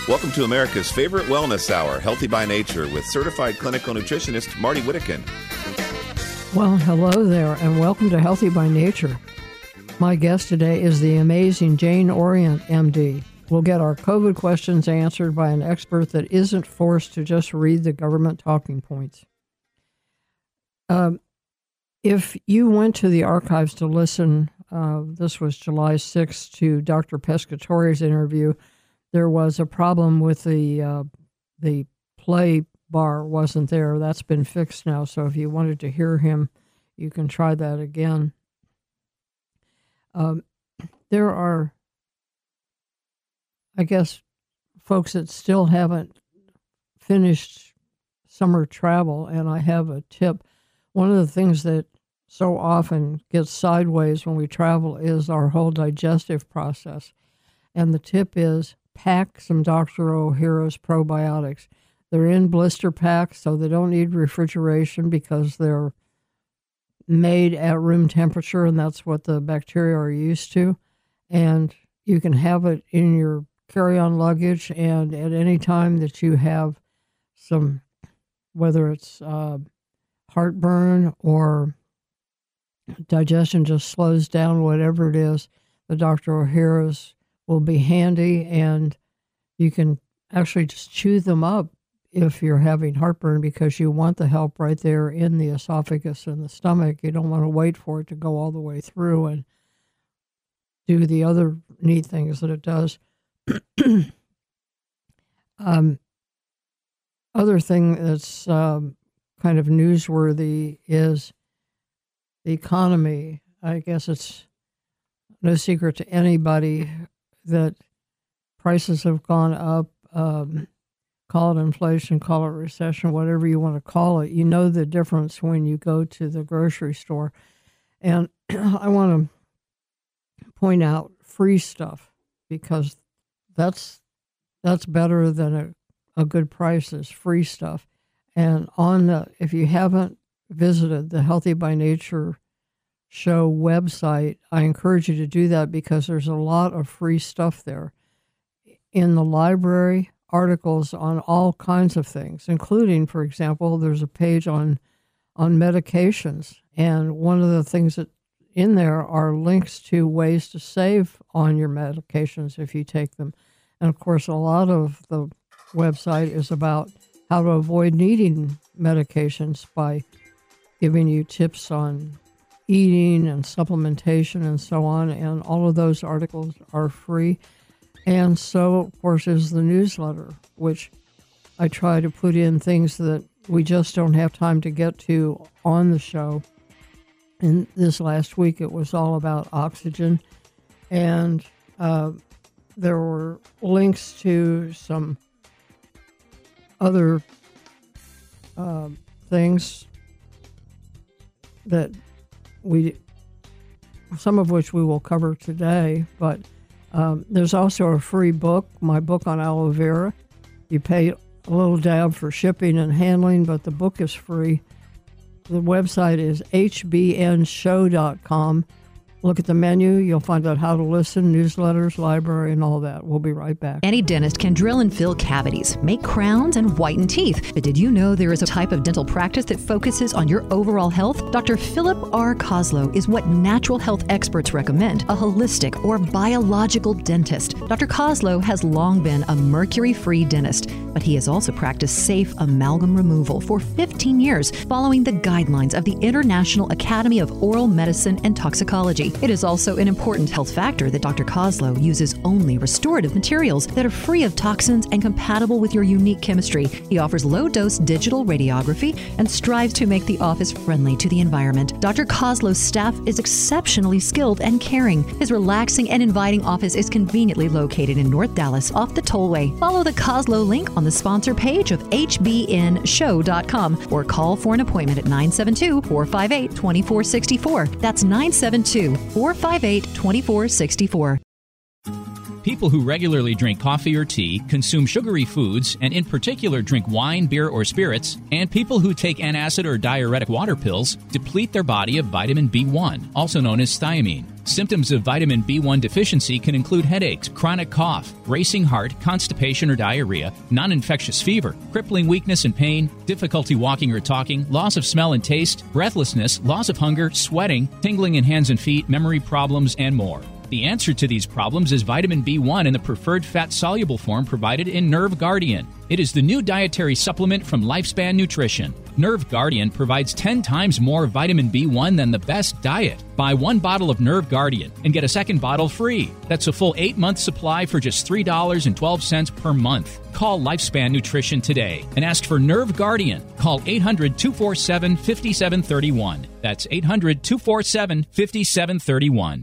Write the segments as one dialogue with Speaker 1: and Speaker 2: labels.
Speaker 1: Welcome to America's favorite wellness hour, Healthy by Nature, with certified clinical nutritionist Marty Whittakin.
Speaker 2: Well, hello there, and welcome to Healthy by Nature. My guest today is the amazing Jane Orient, MD. We'll get our COVID questions answered by an expert that isn't forced to just read the government talking points. If you went to the archives to listen, this was July 6th, to Dr. Pescatori's interview, there was a problem with the play bar wasn't there. That's been fixed now, so if you wanted to hear him, you can try that again. There are, I guess, folks that still haven't finished summer travel, and I have a tip. One of the things that so often gets sideways when we travel is our whole digestive process. And the tip is pack some Dr. Ohhira's probiotics. They're in blister packs, so they don't need refrigeration because they're made at room temperature, and that's what the bacteria are used to. And you can have it in your carry-on luggage, and at any time that you have some, whether it's heartburn or digestion just slows down, whatever it is, the Dr. Ohhira's will be handy, and you can actually just chew them up if you're having heartburn, because you want the help right there in the esophagus and the stomach. You don't want to wait for it to go all the way through and do the other neat things that it does. Other thing that's kind of newsworthy is the economy. I guess it's no secret to anybody that prices have gone up. Call it inflation, call it recession, whatever you want to call it. You know the difference when you go to the grocery store. And I want to point out free stuff, because that's better than a good price is free stuff. And if you haven't visited the Healthy by Nature show website, I encourage you to do that, because there's a lot of free stuff there. In the library, articles on all kinds of things, including, for example, there's a page on medications. And one of the things that in there are links to ways to save on your medications if you take them. And of course, a lot of the website is about how to avoid needing medications by giving you tips on eating and supplementation and so on. And all of those articles are free. And so, of course, is the newsletter, which I try to put in things that we just don't have time to get to on the show. And this last week, it was all about oxygen. And there were links to some other things that some of which we will cover today, but there's also a free book, my book on aloe vera. You pay a little dab for shipping and handling, but the book is free. The website is hbnshow.com. Look at the menu. You'll find out how to listen, newsletters, library, and all that. We'll be right back.
Speaker 3: Any dentist can drill and fill cavities, make crowns, and whiten teeth. But did you know there is a type of dental practice that focuses on your overall health? Dr. Philip R. Koslow is what natural health experts recommend, a holistic or biological dentist. Dr. Koslow has long been a mercury-free dentist, but he has also practiced safe amalgam removal for 15 years, following the guidelines of the International Academy of Oral Medicine and Toxicology. It is also an important health factor that Dr. Koslow uses only restorative materials that are free of toxins and compatible with your unique chemistry. He offers low-dose digital radiography and strives to make the office friendly to the environment. Dr. Koslow's staff is exceptionally skilled and caring. His relaxing and inviting office is conveniently located in North Dallas off the Tollway. Follow the Koslow link on the sponsor page of hbnshow.com or call for an appointment at 972-458-2464. That's 972-458-2464.
Speaker 4: People who regularly drink coffee or tea, consume sugary foods, and in particular drink wine, beer, or spirits, and people who take antacid or diuretic water pills deplete their body of vitamin B1, also known as thiamine. Symptoms of vitamin B1 deficiency can include headaches, chronic cough, racing heart, constipation or diarrhea, non-infectious fever, crippling weakness and pain, difficulty walking or talking, loss of smell and taste, breathlessness, loss of hunger, sweating, tingling in hands and feet, memory problems, and more. The answer to these problems is vitamin B1 in the preferred fat-soluble form provided in Nerve Guardian. It is the new dietary supplement from Lifespan Nutrition. Nerve Guardian provides 10 times more vitamin B1 than the best diet. Buy one bottle of Nerve Guardian and get a second bottle free. That's a full 8-month supply for just $3.12 per month. Call Lifespan Nutrition today and ask for Nerve Guardian. Call 800-247-5731. That's 800-247-5731.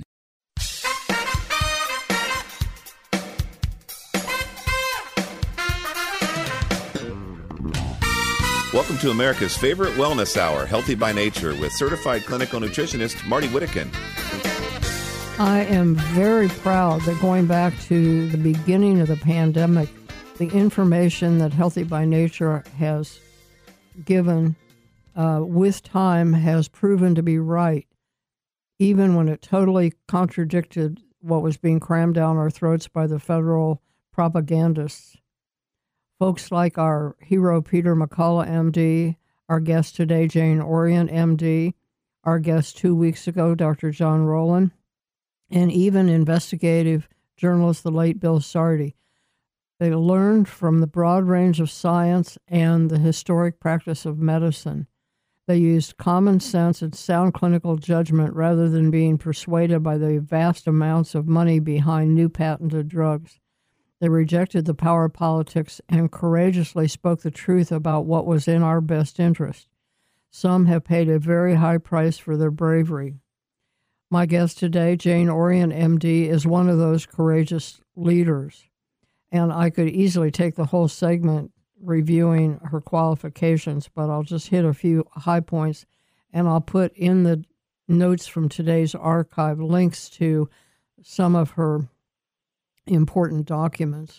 Speaker 1: Welcome to America's favorite wellness hour, Healthy by Nature, with certified clinical nutritionist Marty Whittakin.
Speaker 2: I am very proud that going back to the beginning of the pandemic, the information that Healthy by Nature has given with time has proven to be right, even when it totally contradicted what was being crammed down our throats by the federal propagandists. Folks like our hero, Peter McCullough, MD, our guest today, Jane Orient, MD, our guest 2 weeks ago, Dr. John Rowland, and even investigative journalist, the late Bill Sardi. They learned from the broad range of science and the historic practice of medicine. They used common sense and sound clinical judgment rather than being persuaded by the vast amounts of money behind new patented drugs. They rejected the power of politics and courageously spoke the truth about what was in our best interest. Some have paid a very high price for their bravery. My guest today, Jane Orient, MD, is one of those courageous leaders. And I could easily take the whole segment reviewing her qualifications, but I'll just hit a few high points, and I'll put in the notes from today's archive links to some of her important documents.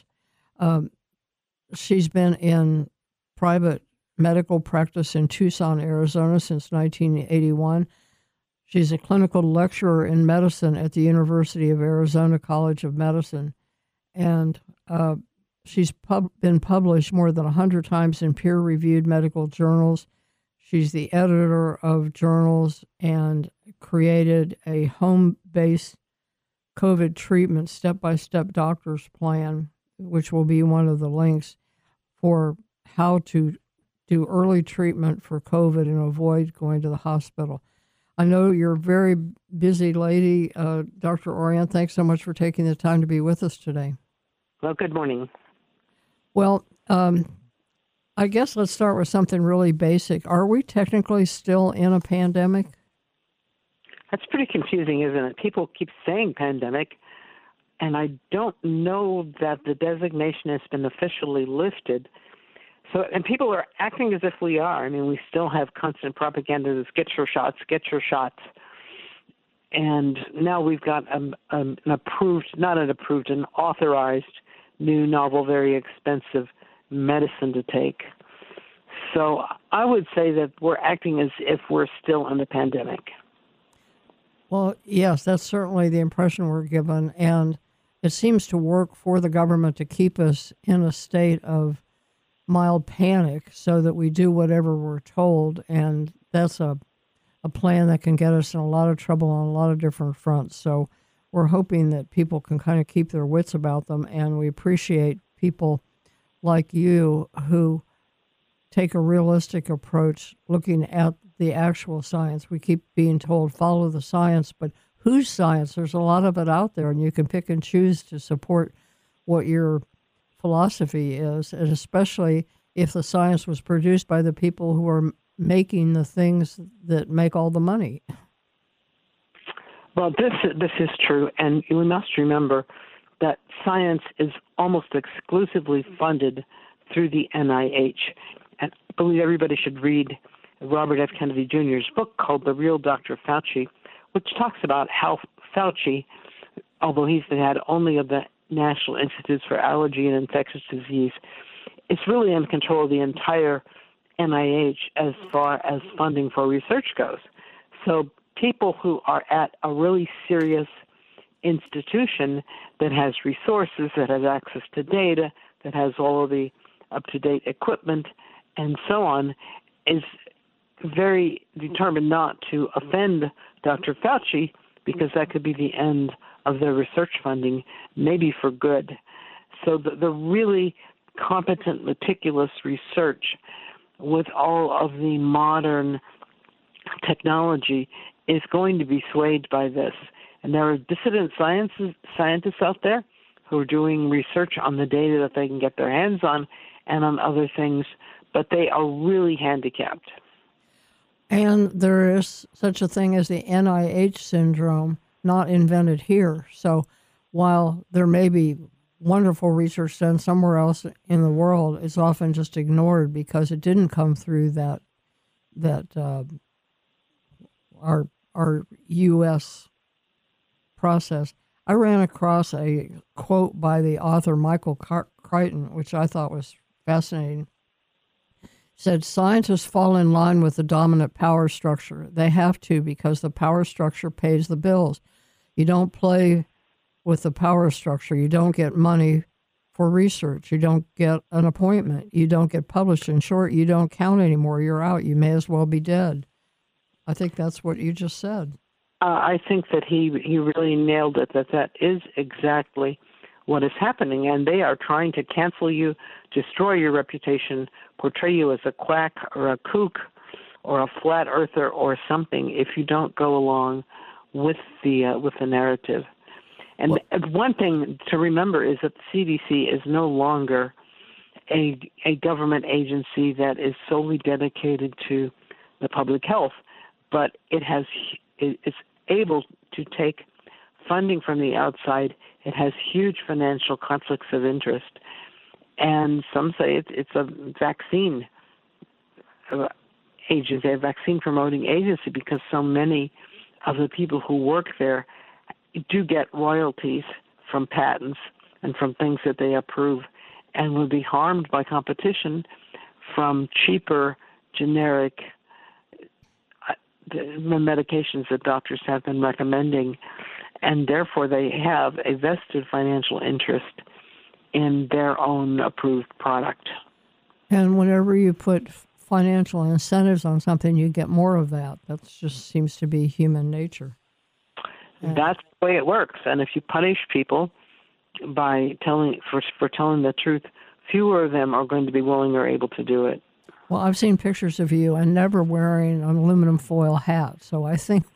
Speaker 2: She's been in private medical practice in Tucson, Arizona since 1981. She's a clinical lecturer in medicine at the University of Arizona College of Medicine, and she's been published more than 100 times in peer-reviewed medical journals. She's the editor of journals and created a home-based COVID treatment step-by-step doctor's plan, which will be one of the links for how to do early treatment for COVID and avoid going to the hospital. I know you're a very busy lady, Dr. Orient. Thanks so much for taking the time to be with us today.
Speaker 5: Well, good morning.
Speaker 2: Well, I guess let's start with something really basic. Are we technically still in a pandemic?
Speaker 5: That's pretty confusing, isn't it? People keep saying pandemic, and I don't know that the designation has been officially lifted. So, and people are acting as if we are. I mean, we still have constant propaganda that's get your shots, get your shots. And now we've got an authorized new, novel, very expensive medicine to take. So I would say that we're acting as if we're still in the pandemic.
Speaker 2: Well, yes, that's certainly the impression we're given, and it seems to work for the government to keep us in a state of mild panic so that we do whatever we're told, and that's a plan that can get us in a lot of trouble on a lot of different fronts. So we're hoping that people can kind of keep their wits about them, and we appreciate people like you who take a realistic approach looking at the actual science. We keep being told, follow the science, but whose science? There's a lot of it out there, and you can pick and choose to support what your philosophy is, and especially if the science was produced by the people who are making the things that make all the money.
Speaker 5: Well, this is true, and we must remember that science is almost exclusively funded through the NIH. And I believe everybody should read Robert F. Kennedy Jr.'s book called The Real Dr. Fauci, which talks about how Fauci, although he's the head only of the National Institutes for Allergy and Infectious Disease. It's really in control of the entire NIH as far as funding for research goes. So people who are at a really serious institution that has resources, that has access to data, that has all of the up-to-date equipment, and so on, is very determined not to offend Dr. Fauci, because that could be the end of their research funding, maybe for good. So the really competent, meticulous research with all of the modern technology is going to be swayed by this. And there are dissident scientists out there who are doing research on the data that they can get their hands on and on other things, but they are really handicapped.
Speaker 2: And there is such a thing as the NIH syndrome, not invented here. So while there may be wonderful research done somewhere else in the world, it's often just ignored because it didn't come through that our U.S. process. I ran across a quote by the author Michael Crichton, which I thought was fascinating. Said, scientists fall in line with the dominant power structure. They have to, because the power structure pays the bills. You don't play with the power structure. You don't get money for research. You don't get an appointment. You don't get published. In short, you don't count anymore. You're out. You may as well be dead. I think that's what you just said.
Speaker 5: I think that he really nailed it, that is exactly what is happening, and they are trying to cancel you, destroy your reputation, portray you as a quack or a kook or a flat earther or something if you don't go along with the narrative. And one thing to remember is that the CDC is no longer a government agency that is solely dedicated to the public health, but it's able to take funding from the outside. It has huge financial conflicts of interest, and some say it's a vaccine agency, a vaccine promoting agency, because so many of the people who work there do get royalties from patents and from things that they approve, and will be harmed by competition from cheaper generic the medications that doctors have been recommending, and therefore they have a vested financial interest in their own approved product.
Speaker 2: And whenever you put financial incentives on something, you get more of that. That just seems to be human nature.
Speaker 5: That's the way it works. And if you punish people by telling the truth, fewer of them are going to be willing or able to do it.
Speaker 2: Well, I've seen pictures of you and never wearing an aluminum foil hat. So I think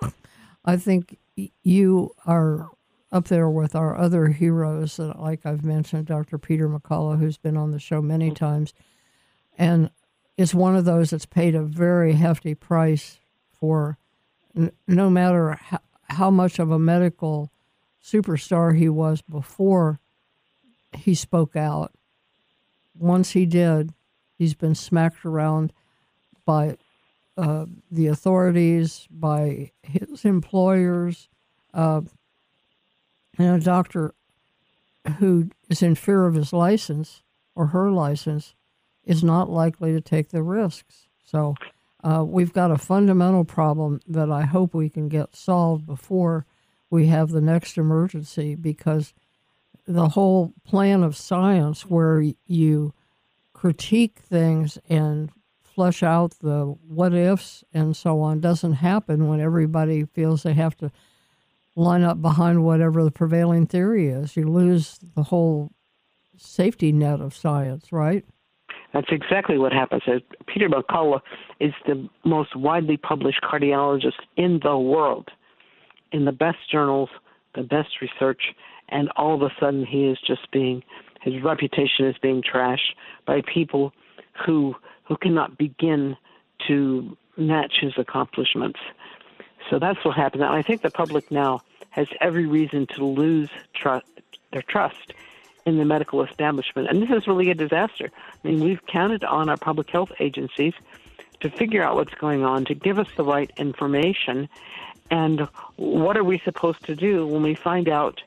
Speaker 2: you are up there with our other heroes, that, like I've mentioned, Dr. Peter McCullough, who's been on the show many times. And it's one of those that's paid a very hefty price for, no matter how much of a medical superstar he was before he spoke out. Once he did, he's been smacked around by the authorities, by his employers. And a doctor who is in fear of his license or her license is not likely to take the risks. So we've got a fundamental problem that I hope we can get solved before we have the next emergency, because the whole plan of science where you critique things and flesh out the what ifs and so on doesn't happen when everybody feels they have to line up behind whatever the prevailing theory is. You lose the whole safety net of science, right?
Speaker 5: That's exactly what happens. Peter McCullough is the most widely published cardiologist in the world, in the best journals, the best research, and all of a sudden his reputation is being trashed by people who cannot begin to match his accomplishments. So that's what happened. And I think the public now has every reason to lose their trust in the medical establishment. And this is really a disaster. I mean, we've counted on our public health agencies to figure out what's going on, to give us the right information. And what are we supposed to do when we find out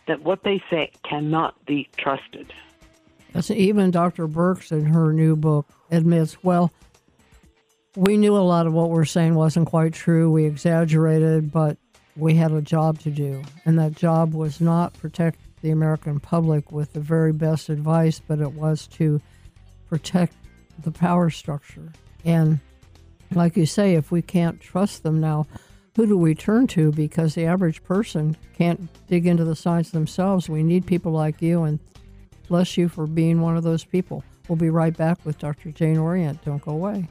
Speaker 5: that what they say cannot be trusted.
Speaker 2: Yes, even Dr. Birx in her new book admits, well, we knew a lot of what we're saying wasn't quite true. We exaggerated, but we had a job to do. And that job was not protect the American public with the very best advice, but it was to protect the power structure. And like you say, if we can't trust them now, who do we turn to? Because the average person can't dig into the science themselves. We need people like you, and bless you for being one of those people. We'll be right back with Dr. Jane Orient. Don't go away.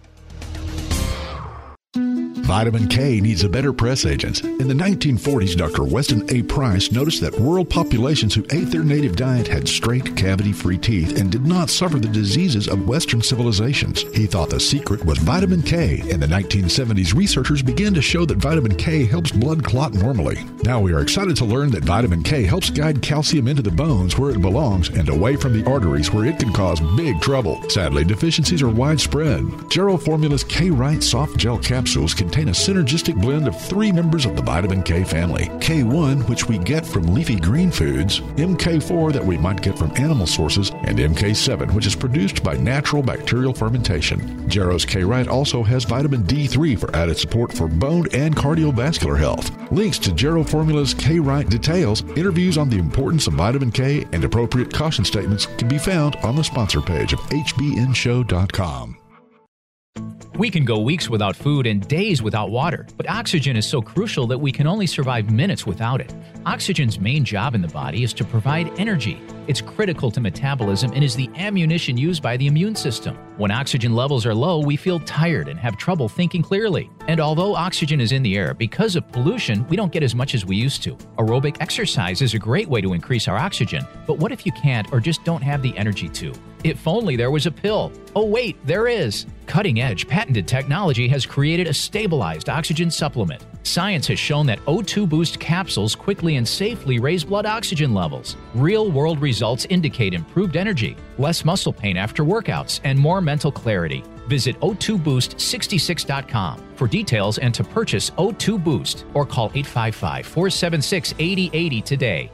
Speaker 6: Vitamin K needs a better press agent. In the 1940s, Dr. Weston A. Price noticed that world populations who ate their native diet had straight, cavity-free teeth and did not suffer the diseases of Western civilizations. He thought the secret was vitamin K. In the 1970s, researchers began to show that vitamin K helps blood clot normally. Now we are excited to learn that vitamin K helps guide calcium into the bones where it belongs and away from the arteries where it can cause big trouble. Sadly, deficiencies are widespread. Gero Formula's K-Rite soft gel capsules contain a synergistic blend of 3 members of the vitamin K family. K1, which we get from leafy green foods, MK4 that we might get from animal sources, and MK7, which is produced by natural bacterial fermentation. Gero's K-Rite also has vitamin D3 for added support for bone and cardiovascular health. Links to Gero Formula's K-Rite details, interviews on the importance of vitamin K, and appropriate caution statements can be found on the sponsor page of hbnshow.com.
Speaker 4: We can go weeks without food and days without water, but oxygen is so crucial that we can only survive minutes without it. Oxygen's main job in the body is to provide energy. It's critical to metabolism and is the ammunition used by the immune system. When oxygen levels are low, we feel tired and have trouble thinking clearly. And although oxygen is in the air, because of pollution, we don't get as much as we used to. Aerobic exercise is a great way to increase our oxygen, but what if you can't or just don't have the energy to? If only there was a pill. Oh wait, there is. Cutting-edge patented technology has created a stabilized oxygen supplement. Science has shown that O2 Boost capsules quickly and safely raise blood oxygen levels. Real-world results indicate improved energy, less muscle pain after workouts, and more mental clarity. Visit O2Boost66.com for details and to purchase O2 Boost or call 855-476-8080 today.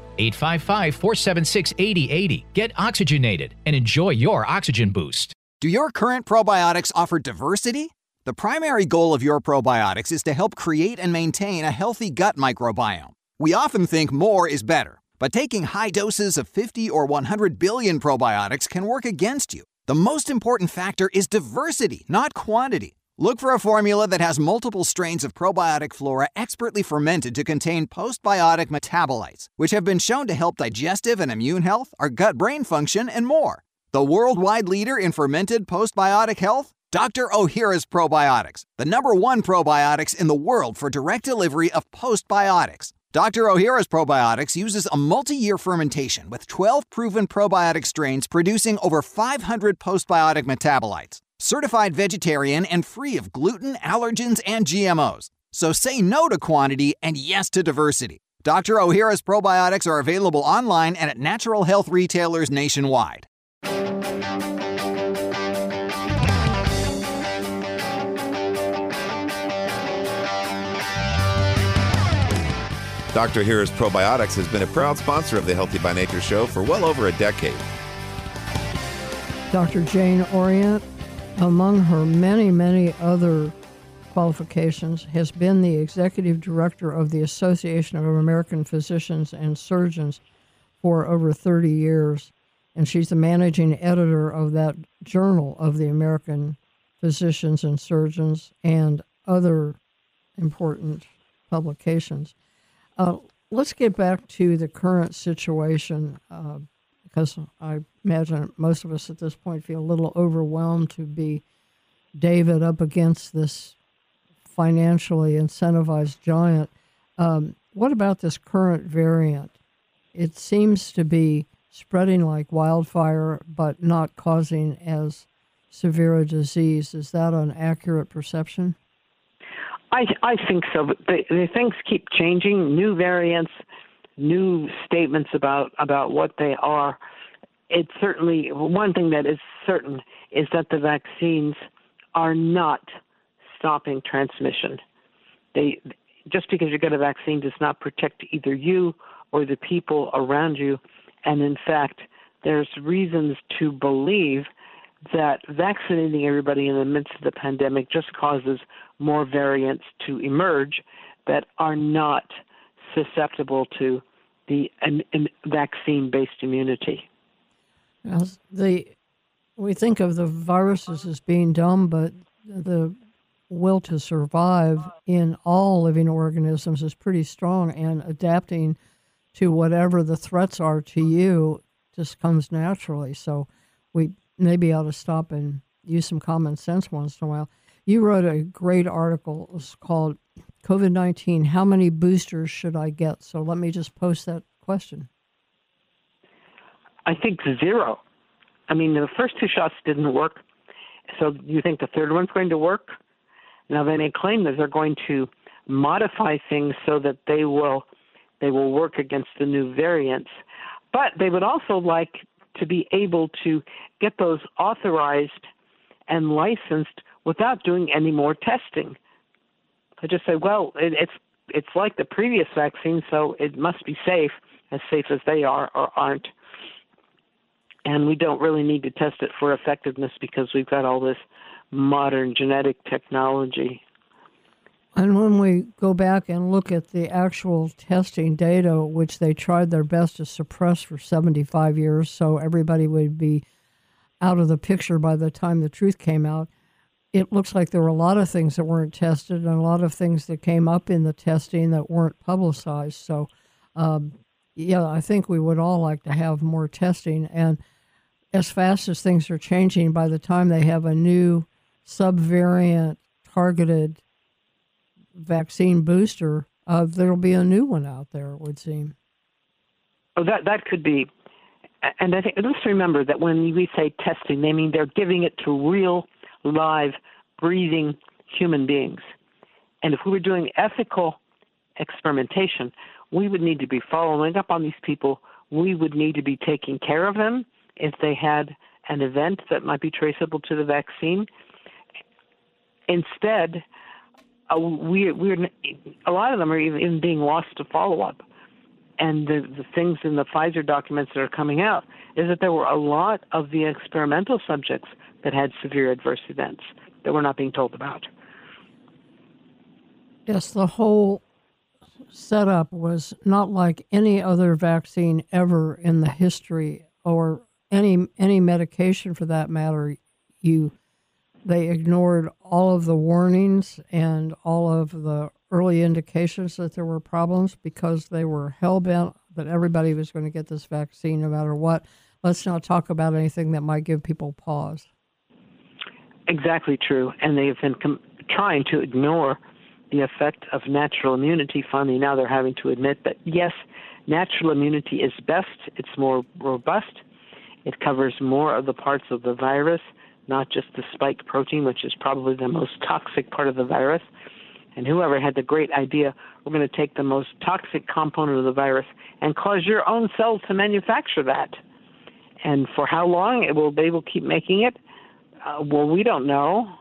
Speaker 4: 855-476-8080. Get oxygenated and enjoy your oxygen boost.
Speaker 7: Do your current probiotics offer diversity? The primary goal of your probiotics is to help create and maintain a healthy gut microbiome. We often think more is better, but taking high doses of 50 or 100 billion probiotics can work against you. The most important factor is diversity, not quantity. Look for a formula that has multiple strains of probiotic flora expertly fermented to contain postbiotic metabolites, which have been shown to help digestive and immune health, our gut-brain function, and more. The worldwide leader in fermented postbiotic health? Dr. Ohhira's Probiotics, the #1 probiotics in the world for direct delivery of postbiotics. Dr. Ohhira's Probiotics uses a multi-year fermentation with 12 proven probiotic strains producing over 500 postbiotic metabolites. Certified vegetarian and free of gluten, allergens, and GMOs. So say no to quantity and yes to diversity. Dr. Ohhira's Probiotics are available online and at natural health retailers nationwide.
Speaker 1: Dr. Ohhira's Probiotics has been a proud sponsor of the Healthy by Nature show for well over a decade.
Speaker 2: Dr. Jane Orient, among her many, many other qualifications, has been the executive director of the Association of American Physicians and Surgeons for over 30 years. And she's the managing editor of that journal of the American Physicians and Surgeons and other important publications. Let's get back to the current situation, because I imagine most of us at this point feel a little overwhelmed to be David up against this financially incentivized giant. What about this current variant? It seems to be spreading like wildfire, but not causing as severe a disease. Is that an accurate perception?
Speaker 5: I think so, but the things keep changing. New variants, new statements about what they are. It's certainly one thing that is certain is that the vaccines are not stopping transmission. Just because you get a vaccine does not protect either you or the people around you. And in fact, there's reasons to believe that vaccinating everybody in the midst of the pandemic just causes more variants to emerge that are not susceptible to the vaccine-based immunity.
Speaker 2: We think of the viruses as being dumb, but the will to survive in all living organisms is pretty strong, and adapting to whatever the threats are to you just comes naturally. So we maybe ought to stop and use some common sense once in a while. You wrote a great article. It's called COVID-19, How Many Boosters Should I Get? So let me just post that question.
Speaker 5: I think 0. I mean, the first 2 shots didn't work. So you think the third one's going to work? Now, they may claim that they're going to modify things so that they will work against the new variants. But they would also like to be able to get those authorized and licensed without doing any more testing. I just say, well, it's like the previous vaccine, so it must be safe as they are or aren't. And we don't really need to test it for effectiveness because we've got all this modern genetic technology.
Speaker 2: And when we go back and look at the actual testing data, which they tried their best to suppress for 75 years, so everybody would be out of the picture by the time the truth came out, it looks like there were a lot of things that weren't tested and a lot of things that came up in the testing that weren't publicized. So, I think we would all like to have more testing. And as fast as things are changing, by the time they have a new subvariant targeted vaccine booster, there'll be a new one out there, it would seem.
Speaker 5: Oh, that could be. And I think, let's remember that when we say testing, they mean they're giving it to real, live, breathing human beings. And if we were doing ethical experimentation, we would need to be following up on these people. We would need to be taking care of them if they had an event that might be traceable to the vaccine. Instead, we're a lot of them are even being lost to follow-up. And the things in the Pfizer documents that are coming out is that there were a lot of the experimental subjects that had severe adverse events that we're not being told about.
Speaker 2: Yes, the whole setup was not like any other vaccine ever in the history, or any medication for that matter. They ignored all of the warnings and all of the early indications that there were problems because they were hell-bent that everybody was going to get this vaccine no matter what. Let's not talk about anything that might give people pause. Exactly true. And they've been trying to ignore the effect of natural immunity. Finally, now they're having to admit that, yes, natural immunity is best. It's more robust. It covers more of the parts of the virus, not just the spike protein, which is probably the most toxic part of the virus. And whoever had the great idea, we're going to take the most toxic component of the virus and cause your own cells to manufacture that. And for how long they will keep making it? Well, we don't know,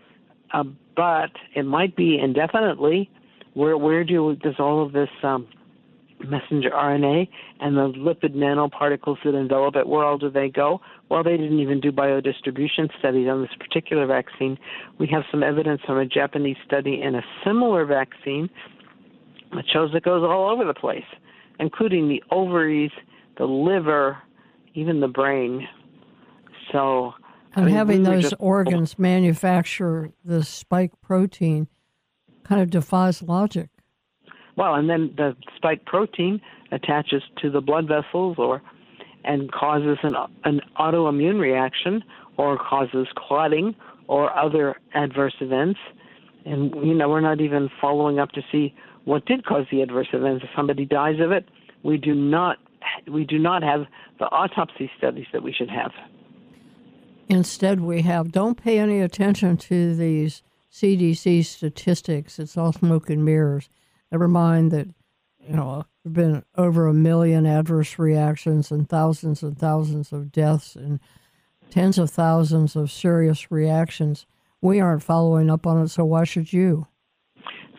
Speaker 2: but it might be indefinitely. Where does all of this messenger RNA and the lipid nanoparticles that envelop it, where all do they go? Well, they didn't even do biodistribution studies on this particular vaccine. We have some evidence from a Japanese study in a similar vaccine that shows it goes all over the place, including the ovaries, the liver, even the brain. So, and having those organs manufacture the spike protein kind of defies logic.
Speaker 5: Well, and then the spike protein attaches to the blood vessels and causes an autoimmune reaction or causes clotting or other adverse events. And, we're not even following up to see what did cause the adverse events. If somebody dies of it, we do not have the autopsy studies that we should have.
Speaker 2: Instead, we have, don't pay any attention to these CDC statistics. It's all smoke and mirrors. Never mind that, there have been over 1 million adverse reactions and thousands of deaths and tens of thousands of serious reactions. We aren't following up on it, so why should you?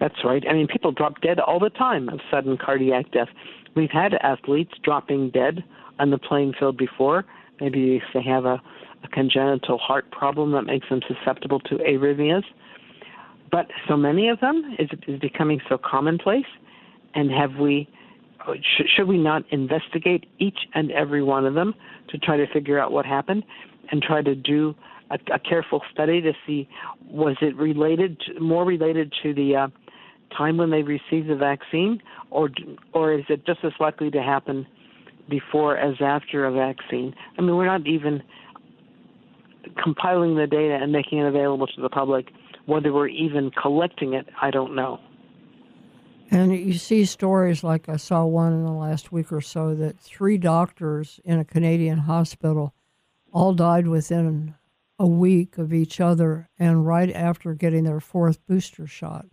Speaker 5: That's right. I mean, people drop dead all the time of sudden cardiac death. We've had athletes dropping dead on the playing field before. Maybe if they have a congenital heart problem that makes them susceptible to arrhythmias. But so many of them is becoming so commonplace. And should we not investigate each and every one of them to try to figure out what happened and try to do a careful study to see, was it more related to the time when they received the vaccine, or is it just as likely to happen before as after a vaccine? I mean, we're not even compiling the data and making it available to the public. Whether we're even collecting it, I don't know.
Speaker 2: And you see stories like I saw one in the last week or so that 3 doctors in a Canadian hospital all died within a week of each other and right after getting their 4th booster shot.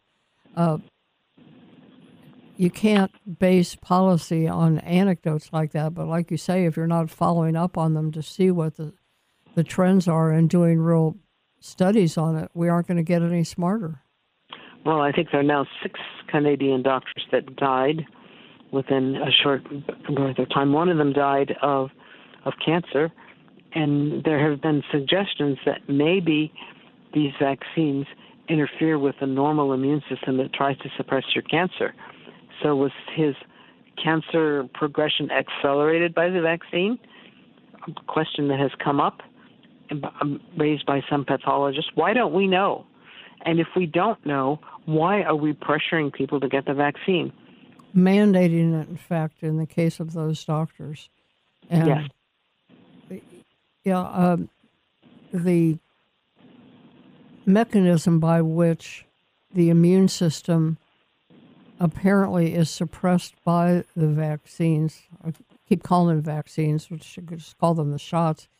Speaker 2: You can't base policy on anecdotes like that, but like you say, if you're not following up on them to see what the trends are and doing real studies on it, we aren't going to get any smarter.
Speaker 5: Well, I think there are now 6 Canadian doctors that died within a short period of time. One of them died of cancer, and there have been suggestions that maybe these vaccines interfere with the normal immune system that tries to suppress your cancer. So was his cancer progression accelerated by the vaccine? A question that has come up, raised by some pathologists. Why don't we know? And if we don't know, why are we pressuring people to get the vaccine?
Speaker 2: Mandating it, in fact, in the case of those doctors. And
Speaker 5: yes.
Speaker 2: Yeah, the mechanism by which the immune system apparently is suppressed by the vaccines, I keep calling them vaccines, which should just call them the shots,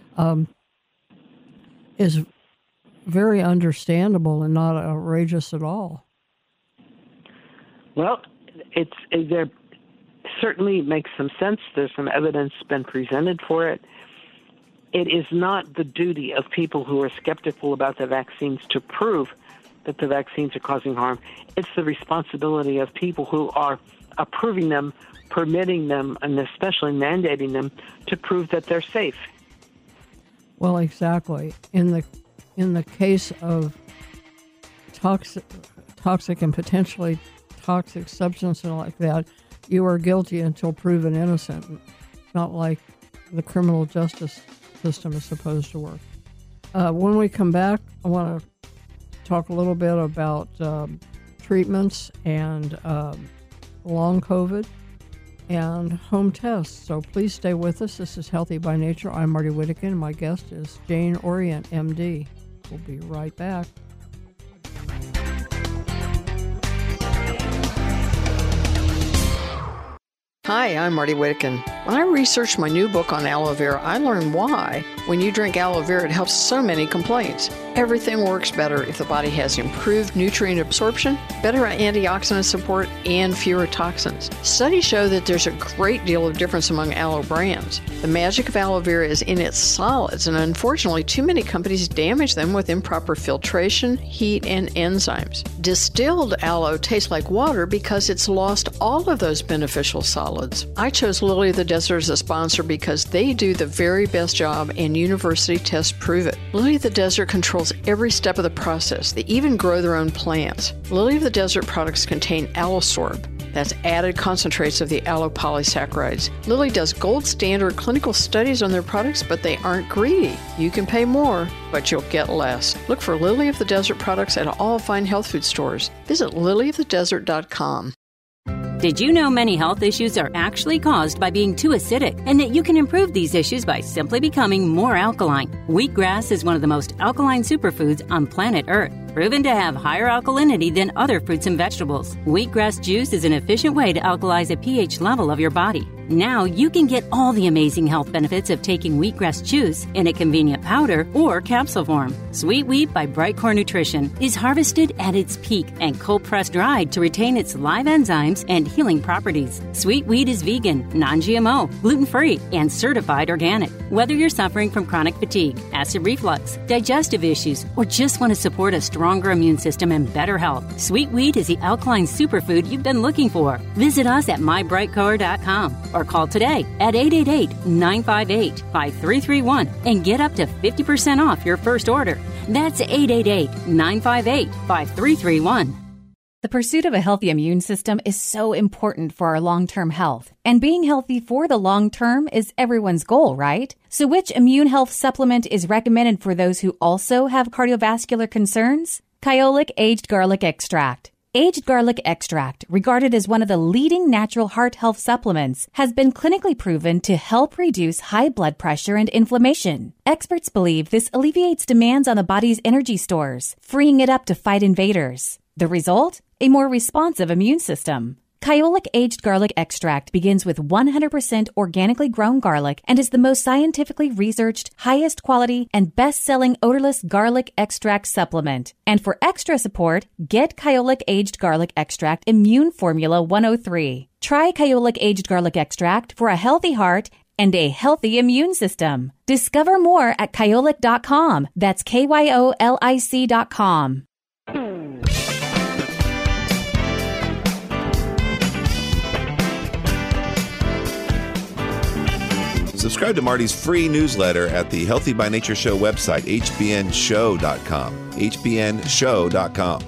Speaker 2: is very understandable and not outrageous at all.
Speaker 5: Well, there certainly makes some sense. There's some evidence been presented for it. It is not the duty of people who are skeptical about the vaccines to prove that the vaccines are causing harm. It's the responsibility of people who are approving them, permitting them, and especially mandating them to prove that they're safe.
Speaker 2: Well, exactly. In the case of toxic and potentially toxic substances like that, you are guilty until proven innocent. It's not like the criminal justice system is supposed to work. When we come back, I want to talk a little bit about treatments and long COVID and home tests. So please stay with us. This is Healthy by Nature. I'm Marty Whittakin. My guest is Jane Orient, MD. We'll be right back. Hi, I'm Marty Whittakin. When I researched my new book on aloe vera, I learned why, when you drink aloe vera, it helps so many complaints. Everything works better if the body has improved nutrient absorption, better antioxidant support, and fewer toxins. Studies show that there's a great deal of difference among aloe brands. The magic of aloe vera is in its solids, and unfortunately, too many companies damage them with improper filtration, heat, and enzymes. Distilled aloe tastes like water because it's lost all of those beneficial solids. I chose Lily of the Desert as a sponsor because they do the very best job, and university tests prove it. Lily of the Desert controls every step of the process. They even grow their own plants. Lily of the Desert products contain Alosorb. That's added concentrates of the aloe polysaccharides. Lilly does gold standard clinical studies on their products, but they aren't greedy. You can pay more, but you'll get less. Look for Lily of the Desert products at all fine health food stores. Visit lilyofthedesert.com.
Speaker 8: Did you know many health issues are actually caused by being too acidic, and that you can improve these issues by simply becoming more alkaline? Wheatgrass is one of the most alkaline superfoods on planet Earth, proven to have higher alkalinity than other fruits and vegetables. Wheatgrass juice is an efficient way to alkalize a pH level of your body. Now you can get all the amazing health benefits of taking wheatgrass juice in a convenient powder or capsule form. Sweet Wheat by Brightcore Nutrition is harvested at its peak and cold-pressed dried to retain its live enzymes and healing properties. Sweet Wheat is vegan, non-GMO, gluten-free, and certified organic. Whether you're suffering from chronic fatigue, acid reflux, digestive issues, or just want to support a stronger immune system and better health, Sweet Wheat is the alkaline superfood you've been looking for. Visit us at mybrightcore.com or call today at 888-958-5331 and get up to 50% off your first order. That's 888-958-5331.
Speaker 9: The pursuit of a healthy immune system is so important for our long-term health. And being healthy for the long term is everyone's goal, right? So which immune health supplement is recommended for those who also have cardiovascular concerns? Kyolic Aged Garlic Extract. Aged garlic extract, regarded as one of the leading natural heart health supplements, has been clinically proven to help reduce high blood pressure and inflammation. Experts believe this alleviates demands on the body's energy stores, freeing it up to fight invaders. The result? A more responsive immune system. Kyolic Aged Garlic Extract begins with 100% organically grown garlic and is the most scientifically researched, highest quality, and best-selling odorless garlic extract supplement. And for extra support, get Kyolic Aged Garlic Extract Immune Formula 103. Try Kyolic Aged Garlic Extract for a healthy heart and a healthy immune system. Discover more at kyolic.com. That's KYOLIC.com.
Speaker 1: Subscribe to Marty's free newsletter at the Healthy by Nature Show website, hbnshow.com. hbnshow.com.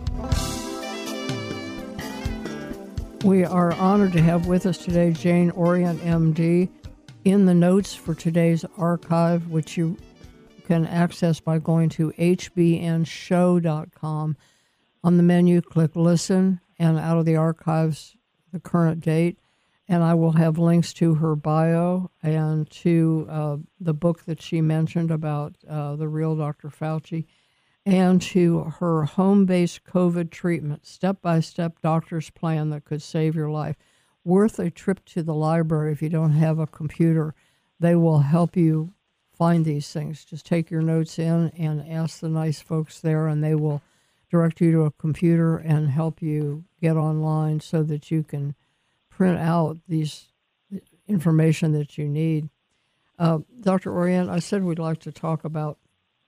Speaker 2: We are honored to have with us today Jane Orient, MD. In the notes for today's archive, which you can access by going to hbnshow.com. On the menu, click Listen, and out of the archives, the current date. And I will have links to her bio and to the book that she mentioned about the real Dr. Fauci, and to her home-based COVID treatment, step-by-step doctor's plan that could save your life. Worth a trip to the library if you don't have a computer. They will help you find these things. Just take your notes in and ask the nice folks there, and they will direct you to a computer and help you get online so that you can print out these information that you need. Dr. Orient, I said we'd like to talk about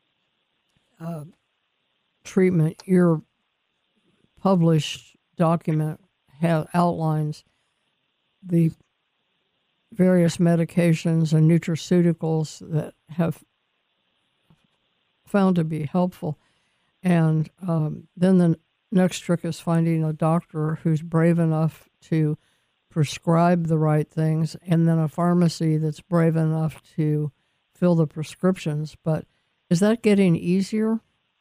Speaker 2: treatment. Your published document outlines the various medications and nutraceuticals that have found to be helpful. And then the next trick is finding a doctor who's brave enough to prescribe the right things, and then a pharmacy that's brave enough to fill the prescriptions. But is that getting easier?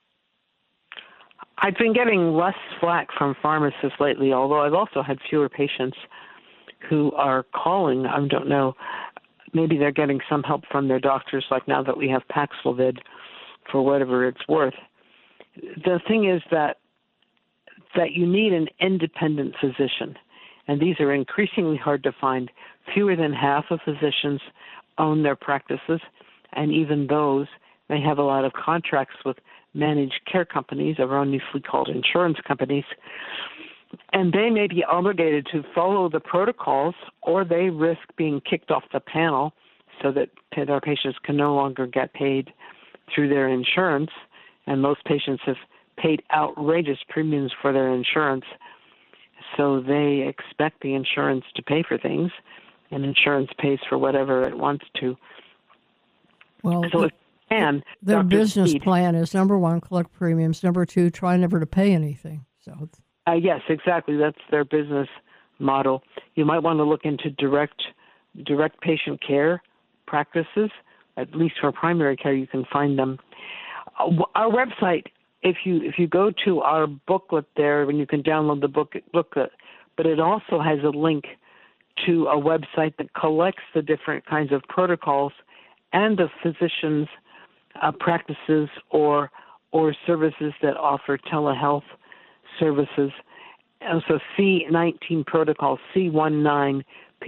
Speaker 5: I've been getting less flack from pharmacists lately, although I've also had fewer patients who are calling. I don't know. Maybe they're getting some help from their doctors, like now that we have Paxlovid, for whatever it's worth. The thing is that you need an independent physician. And these are increasingly hard to find. Fewer than half of physicians own their practices, and even those may have a lot of contracts with managed care companies, erroneously called insurance companies, and they may be obligated to follow the protocols, or they risk being kicked off the panel so that their patients can no longer get paid through their insurance, and most patients have paid outrageous premiums for their insurance. So they expect the insurance to pay for things, and insurance pays for whatever it wants to.
Speaker 2: Well,
Speaker 5: so if you can,
Speaker 2: their business plan is, number one, collect premiums. Number two, try never to pay anything. So,
Speaker 5: yes, exactly. That's their business model. You might want to look into direct patient care practices. At least for primary care, you can find them. Our website. If you go to our booklet there, and you can download the booklet, but it also has a link to a website that collects the different kinds of protocols and the physicians' practices or services that offer telehealth services. so C19 protocol, C19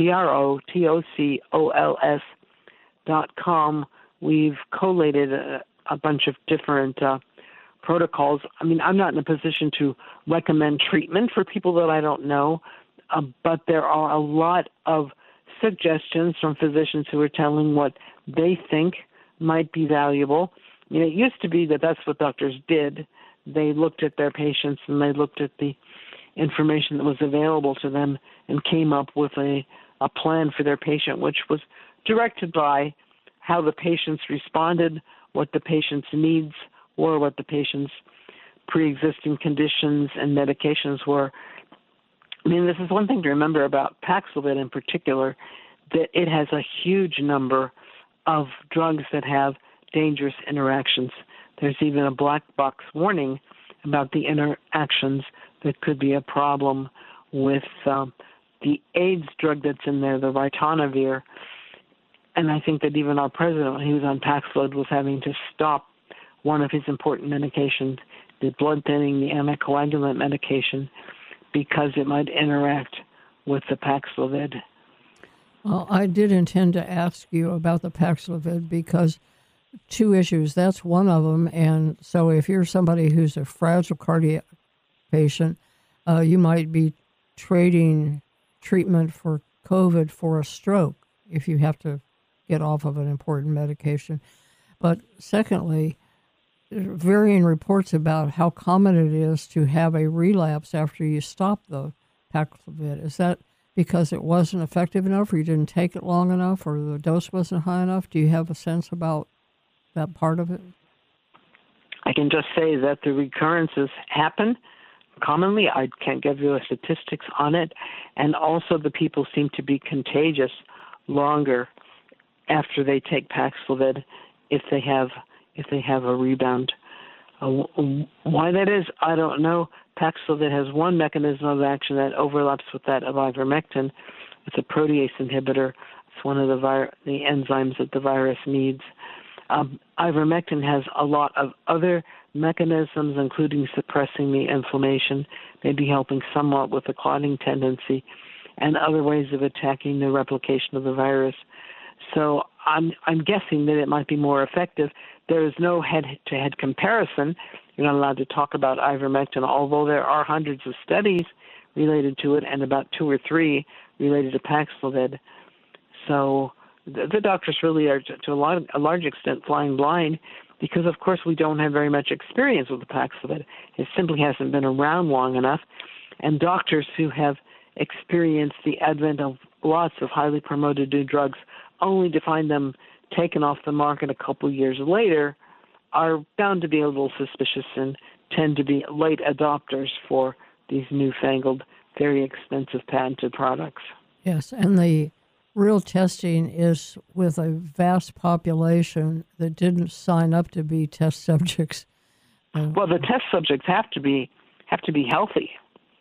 Speaker 5: protocols.com. We've collated a bunch of different protocols. I mean, I'm not in a position to recommend treatment for people that I don't know, but there are a lot of suggestions from physicians who are telling what they think might be valuable. You know, it used to be that that's what doctors did. They looked at their patients and they looked at the information that was available to them and came up with a plan for their patient, which was directed by how the patients responded, what the patient's needs were, what the patient's pre-existing conditions and medications were. I mean, this is one thing to remember about Paxlovid in particular, that it has a huge number of drugs that have dangerous interactions. There's even a black box warning about the interactions that could be a problem with the AIDS drug that's in there, the ritonavir. And I think that even our president, when he was on Paxlovid, was having to stop one of his important medications, the blood thinning, the anticoagulant medication, because it might interact with the Paxlovid.
Speaker 2: Well, I did intend to ask you about the Paxlovid because two issues. That's one of them. And so if you're somebody who's a fragile cardiac patient, you might be trading treatment for COVID for a stroke if you have to get off of an important medication. But secondly, varying reports about how common it is to have a relapse after you stop the Paxlovid. Is that because it wasn't effective enough, or you didn't take it long enough, or the dose wasn't high enough? Do you have a sense about that part of it?
Speaker 5: I can just say that the recurrences happen commonly. I can't give you statistics on it. And also the people seem to be contagious longer after they take Paxlovid if they have a rebound. Why that is, I don't know. Paxlovid has one mechanism of action that overlaps with that of ivermectin. It's a protease inhibitor. It's one of the enzymes that the virus needs. Ivermectin has a lot of other mechanisms, including suppressing the inflammation, maybe helping somewhat with the clotting tendency, and other ways of attacking the replication of the virus. So I'm guessing that it might be more effective. There is no head-to-head comparison. You're not allowed to talk about ivermectin, although there are hundreds of studies related to it and about 2 or 3 related to Paxlovid. So the doctors really are, to a large extent, flying blind because, of course, we don't have very much experience with the Paxlovid. It simply hasn't been around long enough. And doctors who have experienced the advent of lots of highly promoted new drugs only to find them taken off the market a couple years later are bound to be a little suspicious and tend to be late adopters for these newfangled, very expensive patented products.
Speaker 2: Yes, and the real testing is with a vast population that didn't sign up to be test subjects.
Speaker 5: Well, the test subjects have to be healthy.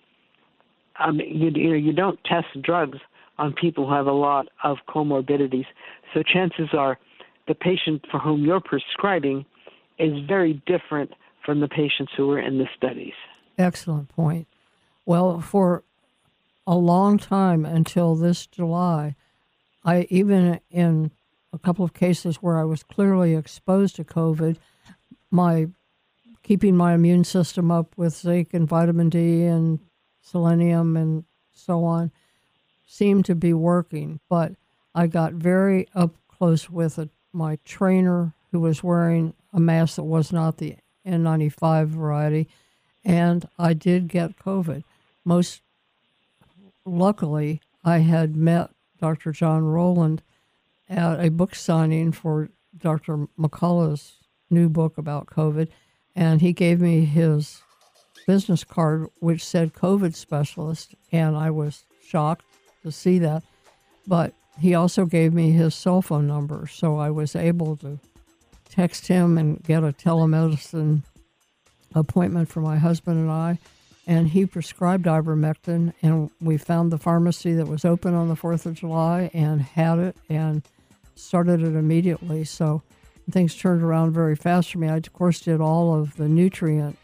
Speaker 5: You don't test drugs on people who have a lot of comorbidities. So chances are the patient for whom you're prescribing is very different from the patients who were in the studies.
Speaker 2: Excellent point. Well, for a long time until this July, even in a couple of cases where I was clearly exposed to COVID, keeping my immune system up with zinc and vitamin D and selenium and so on seemed to be working. But I got very up close with my trainer who was wearing a mask that was not the N95 variety, and I did get COVID. Most luckily, I had met Dr. John Rowland at a book signing for Dr. McCullough's new book about COVID, and he gave me his business card, which said COVID specialist, and I was shocked to see that. But he also gave me his cell phone number, so I was able to text him and get a telemedicine appointment for my husband and I, and he prescribed ivermectin, and we found the pharmacy that was open on the 4th of July and had it and started it immediately. So things turned around very fast for me. I, of course, did all of the nutrient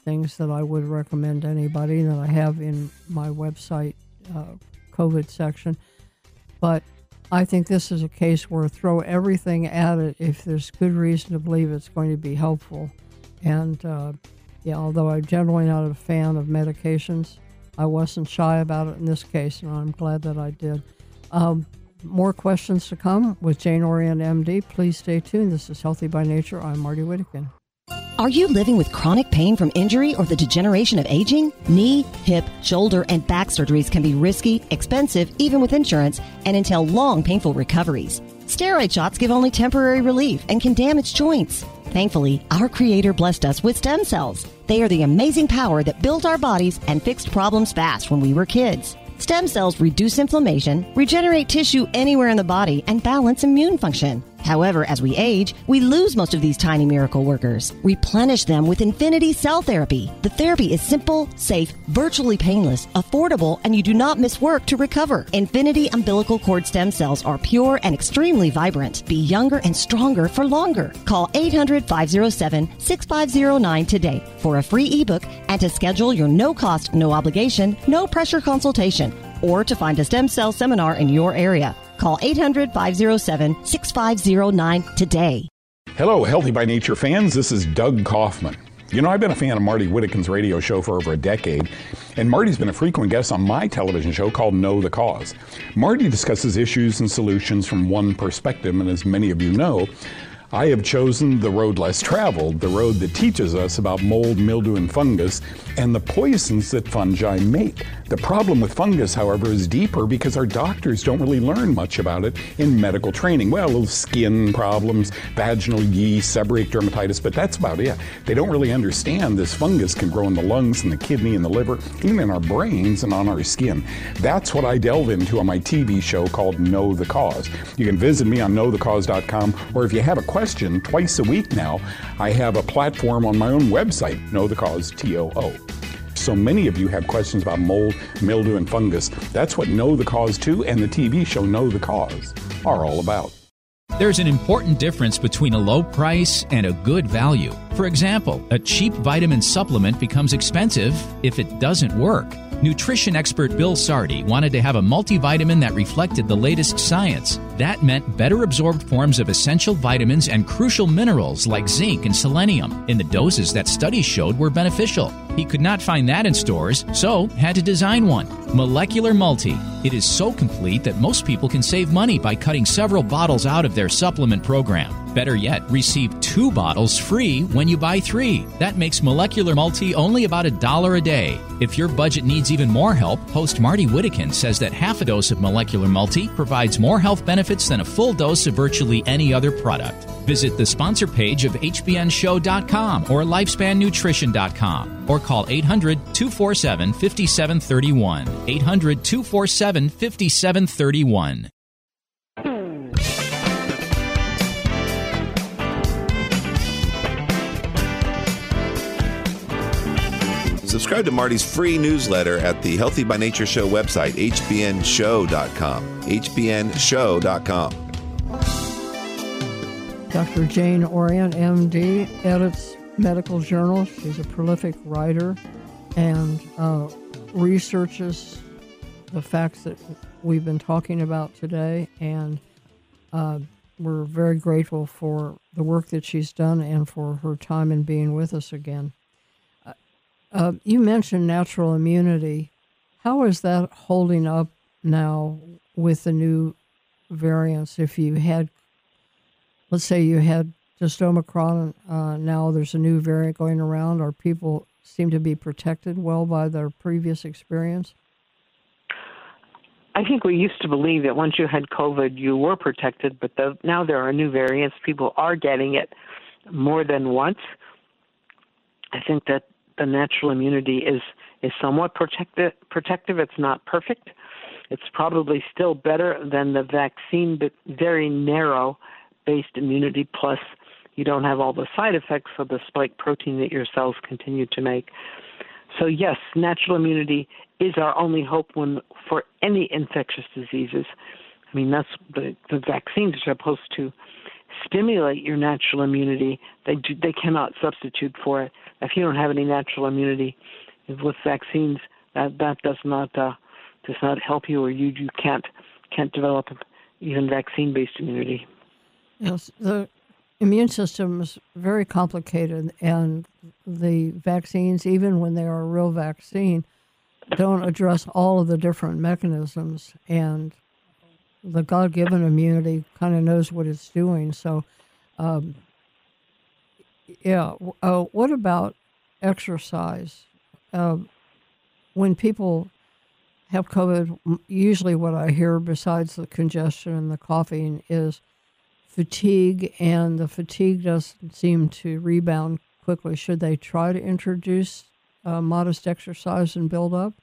Speaker 2: things that I would recommend to anybody that I have in my website COVID section. But I think this is a case where throw everything at it if there's good reason to believe it's going to be helpful. And although I'm generally not a fan of medications, I wasn't shy about it in this case, and I'm glad that I did. More questions to come with Jane Orient, MD. Please stay tuned. This is Healthy by Nature. I'm Marty Whittekin.
Speaker 10: Are you living with chronic pain from injury or the degeneration of aging? Knee, hip, shoulder, and back surgeries can be risky, expensive, even with insurance, and entail long, painful recoveries. Steroid shots give only temporary relief and can damage joints. Thankfully, our Creator blessed us with stem cells. They are the amazing power that built our bodies and fixed problems fast when we were kids. Stem cells reduce inflammation, regenerate tissue anywhere in the body, and balance immune function. However, as we age, we lose most of these tiny miracle workers. Replenish them with Infinity Cell Therapy. The therapy is simple, safe, virtually painless, affordable, and you do not miss work to recover. Infinity umbilical cord stem cells are pure and extremely vibrant. Be younger and stronger for longer. Call 800-507-6509 today for a free ebook and to schedule your no-cost, no-obligation, no-pressure consultation, or to find a stem cell seminar in your area. Call 800-507-6509 today.
Speaker 11: Hello, Healthy by Nature fans. This is Doug Kaufman. You know, I've been a fan of Marty Whittekin's radio show for over a decade, and Marty's been a frequent guest on my television show called Know the Cause. Marty discusses issues and solutions from one perspective, and as many of you know, I have chosen the road less traveled, the road that teaches us about mold, mildew, and fungus, and the poisons that fungi make. The problem with fungus, however, is deeper because our doctors don't really learn much about it in medical training. Well, skin problems, vaginal yeast, seborrheic dermatitis, but that's about it. They don't really understand this fungus can grow in the lungs and the kidney and the liver, even in our brains and on our skin. That's what I delve into on my TV show called Know the Cause. You can visit me on knowthecause.com, or if you have a question, twice a week now, I have a platform on my own website, Know the Cause, TOO. So many of you have questions about mold, mildew, and fungus. That's what Know the Cause 2 and the TV show Know the Cause are all about.
Speaker 4: There's an important difference between a low price and a good value. For example, a cheap vitamin supplement becomes expensive if it doesn't work. Nutrition expert Bill Sardi wanted to have a multivitamin that reflected the latest science. That meant better absorbed forms of essential vitamins and crucial minerals like zinc and selenium in the doses that studies showed were beneficial. He could not find that in stores, so had to design one. Molecular Multi. It is so complete that most people can save money by cutting several bottles out of their supplement program. Better yet, receive 2 bottles free when you buy 3. That makes Molecular Multi only about $1 a day. If your budget needs even more help, host Marty Whittekin says that half a dose of Molecular Multi provides more health benefits than a full dose of virtually any other product. Visit the sponsor page of hbnshow.com or lifespannutrition.com or call 800-247-5731. 800-247-5731.
Speaker 1: Subscribe to Marty's free newsletter at the Healthy by Nature Show website, hbnshow.com. hbnshow.com.
Speaker 2: Dr. Jane Orient, MD, edits medical journals. She's a prolific writer and researches the facts that we've been talking about today. And we're very grateful for the work that she's done and for her time in being with us again. You mentioned natural immunity. How is that holding up now with the new variants? If you had, let's say you had just Omicron, now there's a new variant going around. Are people seem to be protected well by their previous experience?
Speaker 5: I think we used to believe that once you had COVID, you were protected, but now there are new variants. People are getting it more than once. I think that the natural immunity is somewhat protective. It's not perfect. It's probably still better than the vaccine, but very narrow-based immunity, plus you don't have all the side effects of the spike protein that your cells continue to make. So yes, natural immunity is our only hope for any infectious diseases. I mean, that's the vaccines are supposed to stimulate your natural immunity. They cannot substitute for it. If you don't have any natural immunity with vaccines, that does not help you, or you can't develop even vaccine-based immunity.
Speaker 2: Yes, the immune system is very complicated, and the vaccines, even when they are a real vaccine, don't address all of the different mechanisms, and the God-given immunity kind of knows what it's doing. So, what about exercise? When people have COVID, usually what I hear, besides the congestion and the coughing, is fatigue, and the fatigue doesn't seem to rebound quickly. Should they try to introduce modest exercise and build up?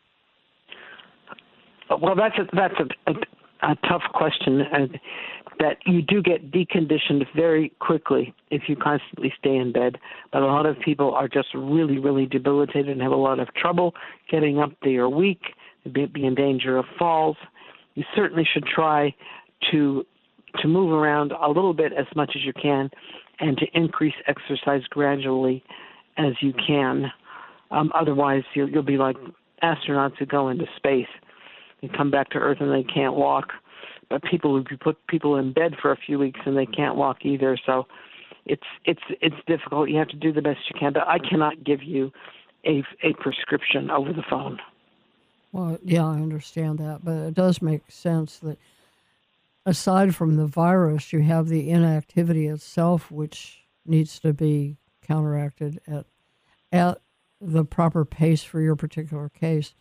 Speaker 5: Well, that's a tough question. That you do get deconditioned very quickly if you constantly stay in bed. But a lot of people are just really, really debilitated and have a lot of trouble getting up. They are weak, be in danger of falls. You certainly should try to move around a little bit as much as you can, and to increase exercise gradually as you can. Otherwise, you'll be like astronauts who go into space and come back to Earth and they can't walk. But you put people in bed for a few weeks and they can't walk either. So it's difficult. You have to do the best you can. But I cannot give you a prescription over the phone.
Speaker 2: Well, yeah, I understand that, but it does make sense that aside from the virus, you have the inactivity itself, which needs to be counteracted at the proper pace for your particular case.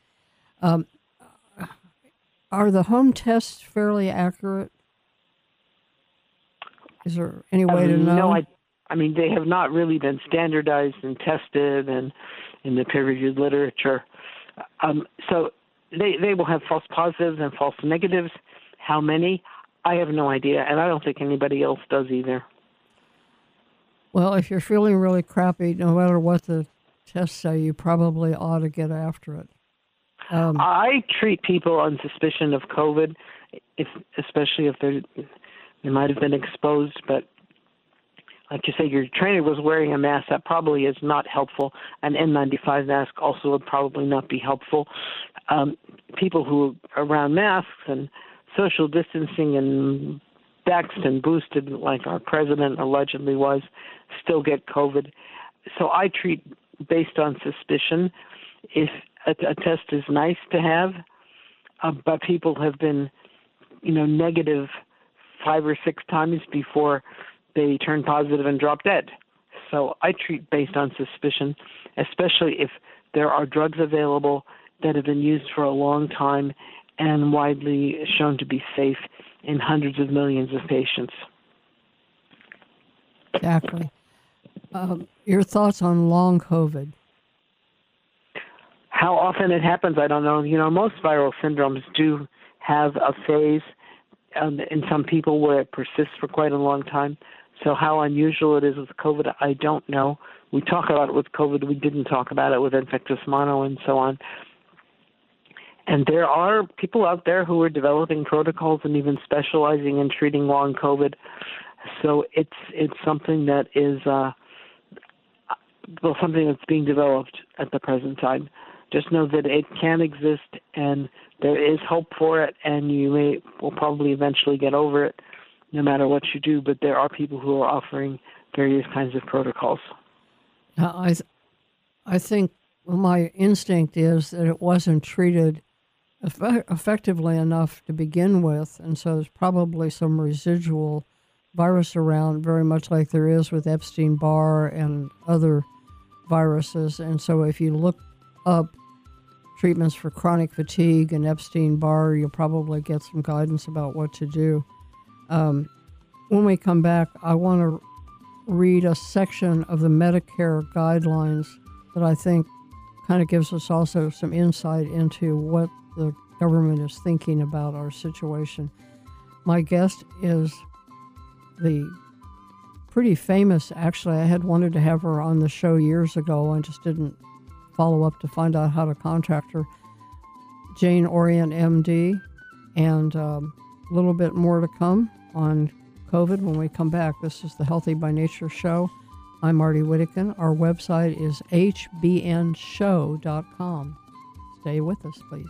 Speaker 2: Are the home tests fairly accurate? Is there any way to know?
Speaker 5: No, I mean, they have not really been standardized and tested and in the peer-reviewed literature. So they will have false positives and false negatives. How many? I have no idea, and I don't think anybody else does either.
Speaker 2: Well, if you're feeling really crappy, no matter what the tests say, you probably ought to get after it.
Speaker 5: I treat people on suspicion of COVID, especially if they might have been exposed. But like you say, your trainer was wearing a mask. That probably is not helpful. An N95 mask also would probably not be helpful. People who are around masks and social distancing and vaxxed and boosted, like our president allegedly was, still get COVID. So I treat based on suspicion. If a test is nice to have, but people have been, negative 5 or 6 times before they turn positive and drop dead. So I treat based on suspicion, especially if there are drugs available that have been used for a long time and widely shown to be safe in hundreds of millions of patients.
Speaker 2: Exactly. Your thoughts on long COVID?
Speaker 5: How often it happens, I don't know. Most viral syndromes do have a phase in some people where it persists for quite a long time. So how unusual it is with COVID, I don't know. We talk about it with COVID. We didn't talk about it with infectious mono and so on. And there are people out there who are developing protocols and even specializing in treating long COVID. So it's something that is something that's being developed at the present time. Just know that it can exist, and there is hope for it, and you will probably eventually get over it, no matter what you do. But there are people who are offering various kinds of protocols.
Speaker 2: I think my instinct is that it wasn't treated effectively enough to begin with, and so there's probably some residual virus around, very much like there is with Epstein-Barr and other viruses. And so if you look up treatments for chronic fatigue and Epstein-Barr, you'll probably get some guidance about what to do. When we come back, I want to read a section of the Medicare guidelines that I think kind of gives us also some insight into what the government is thinking about our situation. My guest is the pretty famous, actually, I had wanted to have her on the show years ago and just didn't follow up to find out how to contact her, Jane Orient, MD, and a little bit more to come on COVID when we come back. This is the Healthy by Nature Show. I'm Marty Whittekin. Our website is hbnshow.com. Stay with us, please.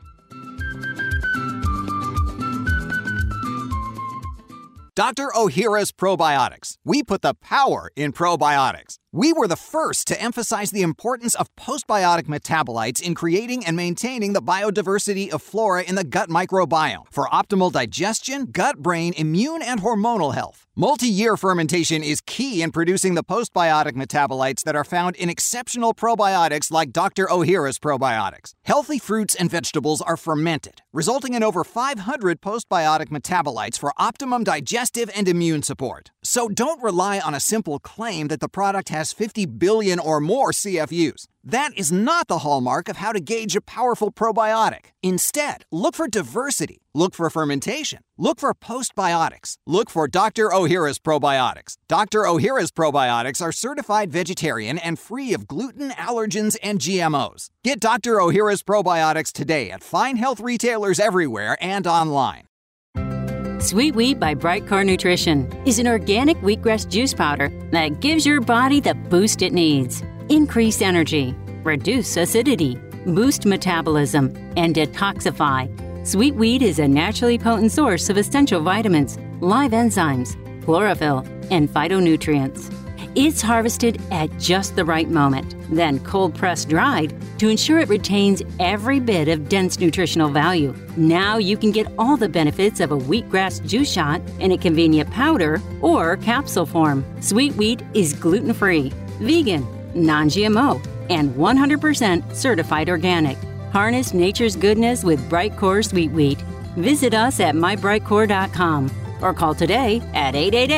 Speaker 7: Dr. Ohhira's Probiotics. We put the power in probiotics. We were the first to emphasize the importance of postbiotic metabolites in creating and maintaining the biodiversity of flora in the gut microbiome for optimal digestion, gut, brain, immune, and hormonal health. Multi-year fermentation is key in producing the postbiotic metabolites that are found in exceptional probiotics like Dr. Ohhira's Probiotics. Healthy fruits and vegetables are fermented, resulting in over 500 postbiotic metabolites for optimum digestive and immune support. So don't rely on a simple claim that the product has 50 billion or more CFUs. That is not the hallmark of how to gauge a powerful probiotic. Instead, look for diversity. Look for fermentation. Look for postbiotics. Look for Dr. Ohhira's Probiotics. Dr. Ohhira's Probiotics are certified vegetarian and free of gluten, allergens, and GMOs. Get Dr. Ohhira's Probiotics today at fine health retailers everywhere and online.
Speaker 8: Sweet Wheat by Brightcore Nutrition is an organic wheatgrass juice powder that gives your body the boost it needs. Increase energy, reduce acidity, boost metabolism, and detoxify. Sweet wheat is a naturally potent source of essential vitamins, live enzymes, chlorophyll, and phytonutrients. It's harvested at just the right moment, then cold-pressed dried to ensure it retains every bit of dense nutritional value. Now you can get all the benefits of a wheatgrass juice shot in a convenient powder or capsule form. Sweet wheat is gluten-free, vegan, non-GMO, and 100% certified organic. Harness nature's goodness with Brightcore Sweet Wheat. Visit us at mybrightcore.com or call today at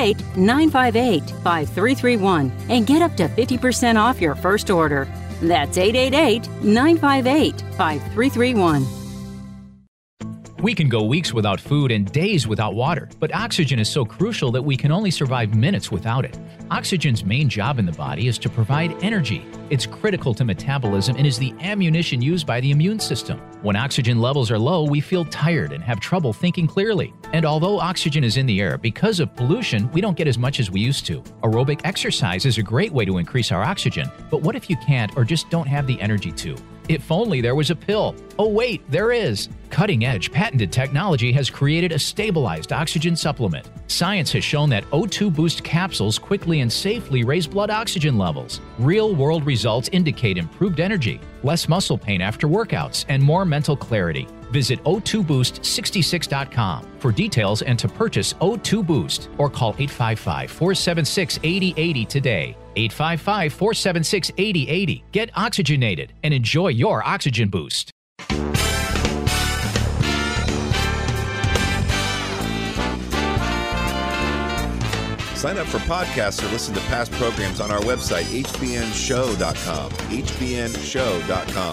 Speaker 8: 888-958-5331 and get up to 50% off your first order. That's 888-958-5331.
Speaker 4: We can go weeks without food and days without water, but oxygen is so crucial that we can only survive minutes without it. Oxygen's main job in the body is to provide energy. It's critical to metabolism and is the ammunition used by the immune system. When oxygen levels are low, we feel tired and have trouble thinking clearly. And although oxygen is in the air, because of pollution, we don't get as much as we used to. Aerobic exercise is a great way to increase our oxygen, but what if you can't or just don't have the energy to? If only there was a pill. Oh wait, there is. Cutting-edge patented technology has created a stabilized oxygen supplement. Science has shown that O2 Boost capsules quickly and safely raise blood oxygen levels. Real-world results indicate improved energy, less muscle pain after workouts, and more mental clarity. Visit O2Boost66.com for details and to purchase O2 Boost or call 855-476-8080 today. 855-476-8080. Get oxygenated and enjoy your oxygen boost.
Speaker 1: Sign up for podcasts or listen to past programs on our website, hbnshow.com. hbnshow.com.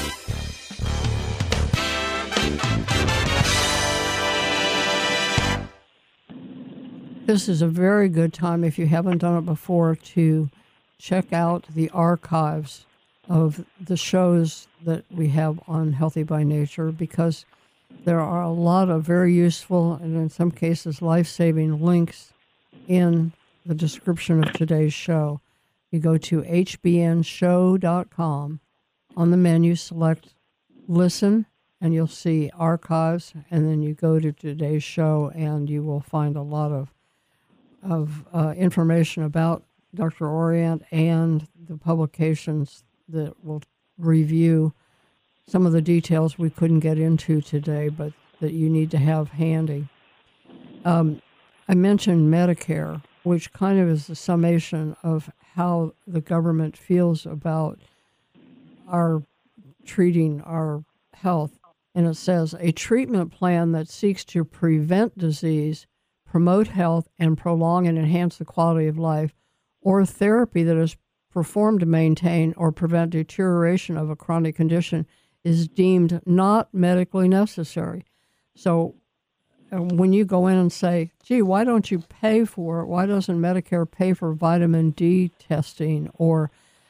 Speaker 2: This is a very good time, if you haven't done it before, to check out the archives of the shows that we have on Healthy by Nature, because there are a lot of very useful and in some cases life-saving links in the description of today's show. You go to hbnshow.com. On the menu, select Listen, and you'll see archives, and then you go to today's show, and you will find a lot of information about Dr. Orient and the publications that will review some of the details we couldn't get into today, but that you need to have handy. I mentioned Medicare, which kind of is the summation of how the government feels about our treating our health. And it says, a treatment plan that seeks to prevent disease, promote health, and prolong and enhance the quality of life, or therapy that is performed to maintain or prevent deterioration of a chronic condition is deemed not medically necessary. So when you go in and say, gee, why don't you pay for it? Why doesn't Medicare pay for vitamin D testing or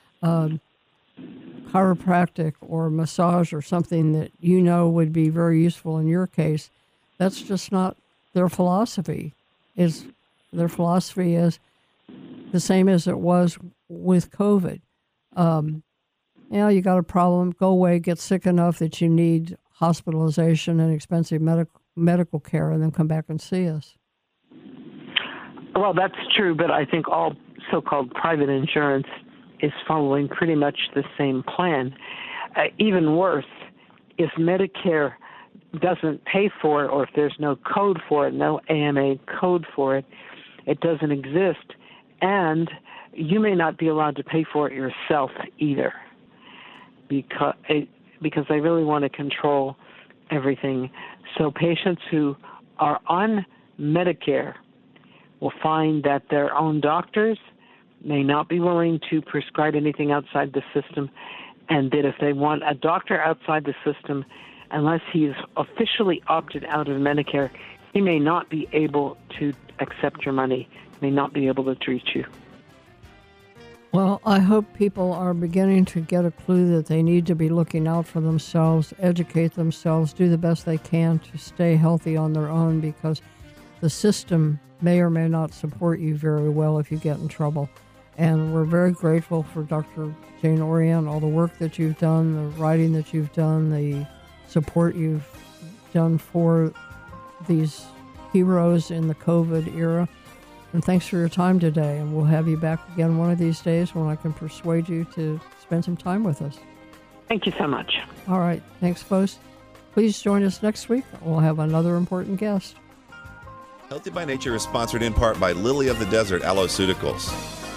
Speaker 2: chiropractic or massage or something that you know would be very useful in your case? That's just not their philosophy. Is Their philosophy is the same as it was with COVID. You got a problem, go away, get sick enough that you need hospitalization and expensive medical care, and then come back and see us.
Speaker 5: Well, that's true, but I think all so-called private insurance is following pretty much the same plan. Even worse, if Medicare doesn't pay for it, or if there's no code for it, no AMA code for it, it doesn't exist, and you may not be allowed to pay for it yourself either, because they really want to control everything. So patients who are on Medicare will find that their own doctors may not be willing to prescribe anything outside the system, and that if they want a doctor outside the system, unless he is officially opted out of Medicare, he may not be able to accept your money, may not be able to treat you.
Speaker 2: Well, I hope people are beginning to get a clue that they need to be looking out for themselves, educate themselves, do the best they can to stay healthy on their own, because the system may or may not support you very well if you get in trouble. And we're very grateful for Dr. Jane Orient, all the work that you've done, the writing that you've done, the support you've done for these heroes in the COVID era. And thanks for your time today. And we'll have you back again one of these days when I can persuade you to spend some time with us.
Speaker 5: Thank you so much.
Speaker 2: All right. Thanks, folks. Please join us next week. We'll have another important guest.
Speaker 1: Healthy by Nature is sponsored in part by Lily of the Desert Alloceuticals.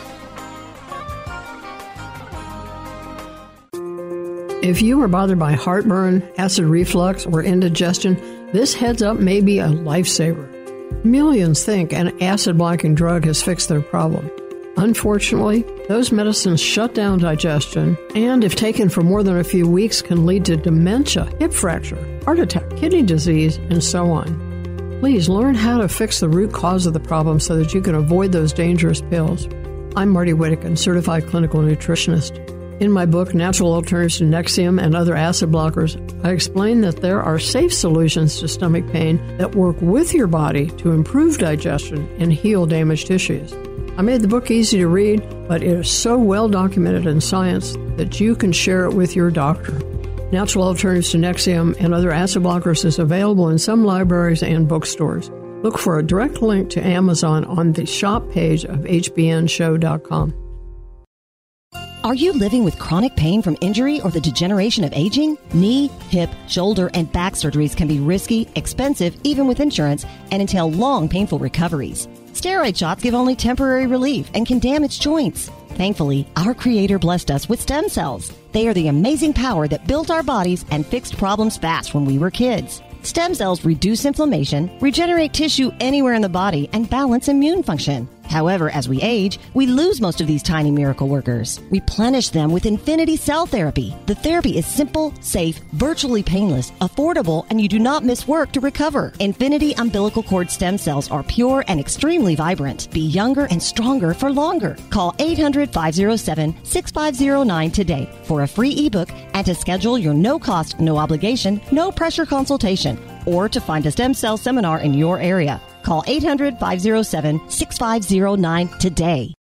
Speaker 2: If you are bothered by heartburn, acid reflux, or indigestion, this heads up may be a lifesaver. Millions think an acid-blocking drug has fixed their problem. Unfortunately, those medicines shut down digestion and, if taken for more than a few weeks, can lead to dementia, hip fracture, heart attack, kidney disease, and so on. Please learn how to fix the root cause of the problem so that you can avoid those dangerous pills. I'm Marty Whittakin, certified clinical nutritionist. In my book, Natural Alternatives to Nexium and Other Acid Blockers, I explain that there are safe solutions to stomach pain that work with your body to improve digestion and heal damaged tissues. I made the book easy to read, but it is so well documented in science that you can share it with your doctor. Natural Alternatives to Nexium and Other Acid Blockers is available in some libraries and bookstores. Look for a direct link to Amazon on the shop page of hbnshow.com.
Speaker 10: Are you living with chronic pain from injury or the degeneration of aging? Knee, hip, shoulder, and back surgeries can be risky, expensive, even with insurance, and entail long, painful recoveries. Steroid shots give only temporary relief and can damage joints. Thankfully, our Creator blessed us with stem cells. They are the amazing power that built our bodies and fixed problems fast when we were kids. Stem cells reduce inflammation, regenerate tissue anywhere in the body, and balance immune function. However, as we age, we lose most of these tiny miracle workers. Replenish them with Infinity Cell Therapy. The therapy is simple, safe, virtually painless, affordable, and you do not miss work to recover. Infinity umbilical cord stem cells are pure and extremely vibrant. Be younger and stronger for longer. Call 800-507-6509 today for a free ebook and to schedule your no-cost, no-obligation, no-pressure consultation, or to find a stem cell seminar in your area. Call 800-507-6509 today.